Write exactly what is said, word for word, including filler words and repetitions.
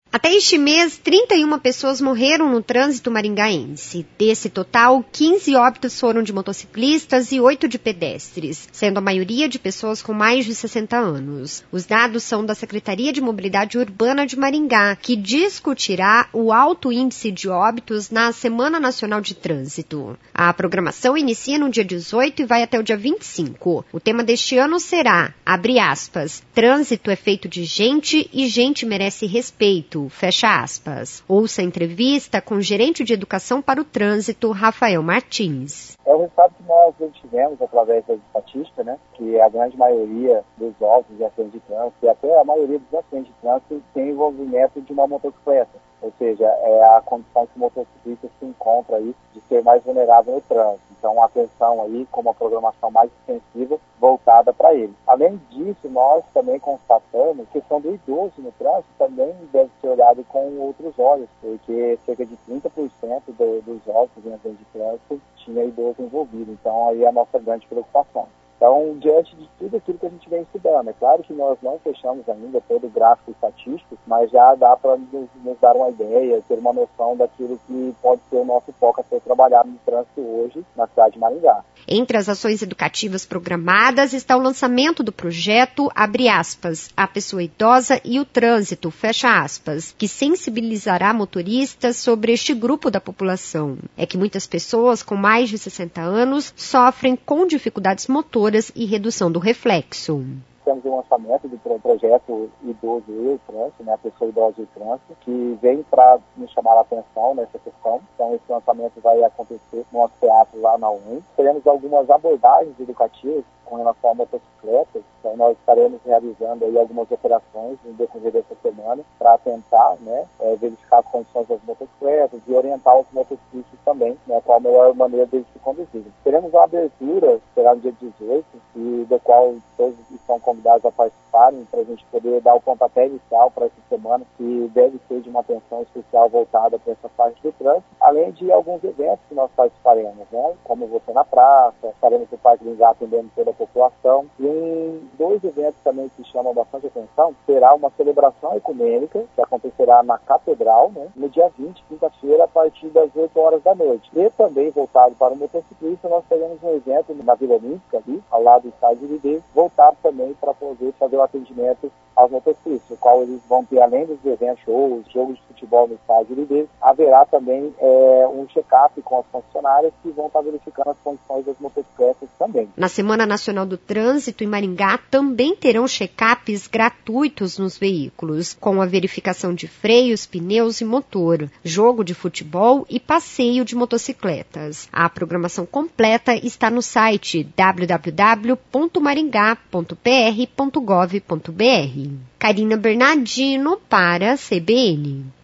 Até este mês, trinta e uma pessoas morreram no trânsito maringaense. Desse total, quinze óbitos foram de motociclistas e oito de pedestres, sendo a maioria de pessoas com mais de sessenta anos. Os dados são da Secretaria de Mobilidade Urbana de Maringá, que discutirá o alto índice de óbitos na Semana Nacional de Trânsito. A programação inicia no dia dezoito e vai até o dia vinte e cinco. O tema deste ano será, abre aspas, trânsito é feito de gente e gente merece respeito. Fecha aspas. Ouça a entrevista com o gerente de Educação para o Trânsito, Rafael Martins. É o resultado que nós tivemos através da estatística, né, que a grande maioria dos óbitos de acidentes de trânsito, e até a maioria dos acidentes de trânsito, tem envolvimento de uma motocicleta. Ou seja, é a condição que o motociclista se encontra aí de ser mais vulnerável no trânsito. Então, atenção aí com uma programação mais extensiva voltada para ele. Além disso, nós também constatamos que a questão do idoso no trânsito também deve ser olhado com outros olhos, porque cerca de trinta por cento do, dos óbitos em acidente de trânsito tinha idoso envolvido. Então, aí é a nossa grande preocupação. Então, diante de tudo aquilo que a gente vem estudando, é claro que nós não fechamos ainda todo o gráfico estatístico, mas já dá para nos, nos dar uma ideia, ter uma noção daquilo que pode ser o nosso foco a ser trabalhado no trânsito hoje na cidade de Maringá. Entre as ações educativas programadas está o lançamento do projeto, abre aspas, a pessoa idosa e o trânsito, fecha aspas, que sensibilizará motoristas sobre este grupo da população. É que muitas pessoas com mais de sessenta anos sofrem com dificuldades motoras e redução do reflexo. Temos o lançamento do projeto Idoso e o Trânsito, né, a pessoa idosa e o trânsito, que vem para nos chamar a atenção nessa questão. Então, esse lançamento vai acontecer no nosso teatro lá na U E M. Teremos algumas abordagens educativas com relação à motocicleta. Então, nós estaremos realizando aí algumas operações no decorrer dessa semana para tentar, né, é, verificar as condições das motocicletas e orientar os motociclistas também, né, qual a melhor maneira deles se conduzirem. Teremos uma abertura, será no dia dezoito, e da qual todos estão convidados a participarem para a gente poder dar o pontapé inicial para essa semana, que deve ser de uma atenção especial voltada para essa parte do trânsito, além de alguns eventos que nós participaremos, né, como Você na Praça, estaremos no Parque Lingá atendendo toda a população, e em dois eventos também que chamam bastante atenção, será uma celebração ecumênica, que acontecerá na Catedral, né, no dia vinte, quinta-feira, a partir das oito horas da noite. E também voltado para o motociclista, nós teremos um evento na Vila Olímpica, ali, ao lado do estádio de Iribê, voltado também para poder fazer o atendimento aos motociclistas, no qual eles vão ter, além dos eventos, shows, jogos de futebol no estádio de Iribê, haverá também é, um check-up com as concessionárias que vão estar verificando as condições das motocicletas também. Na Semana Nacional do Trânsito em Maringá também terão check-ups gratuitos nos veículos, com a verificação de freios, pneus e motor, jogo de futebol e passeio de motocicletas. A programação completa está no site w w w ponto maringá ponto p r ponto gov ponto b r. Karina Bernardino para a C B N.